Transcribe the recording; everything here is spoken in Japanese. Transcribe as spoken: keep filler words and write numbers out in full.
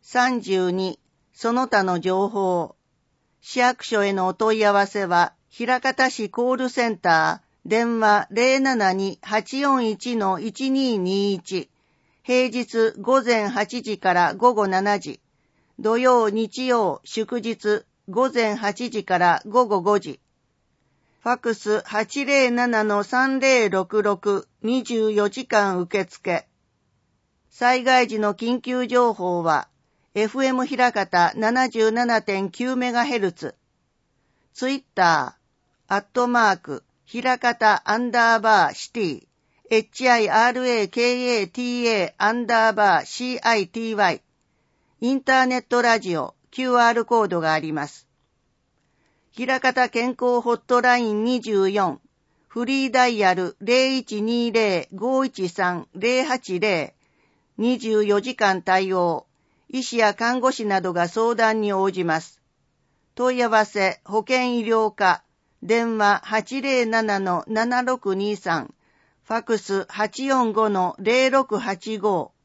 さんじゅうに、その他の情報。市役所へのお問い合わせは、枚方市コールセンター、電話 ゼロななに はちよんいち のいちにーにーいち、平日午前はちじから午後しちじ、土曜日曜祝日午前はちじから午後ごじ、ファクス はちゼロななのさんゼロろくろく にじゅうよじかん受付。災害時の緊急情報は エフエム 枚方 ななじゅうななてんきゅうメガヘルツ、ツイッター、アットマーク、枚方アンダーバーシティ、エイチアイアールエーケーエーティーエー アンダーバー シーアイティーワイ、インターネットラジオ キューアール コードがあります。枚方健康ホットラインにじゅうよん、フリーダイヤル ゼロいちにゼロ ごいちさん ゼロはちゼロ、にじゅうよじかん対応、医師や看護師などが相談に応じます。問い合わせ保健医療課、電話 はちゼロななのななろくにさん、ファクス はちよんごのゼロろくはちご。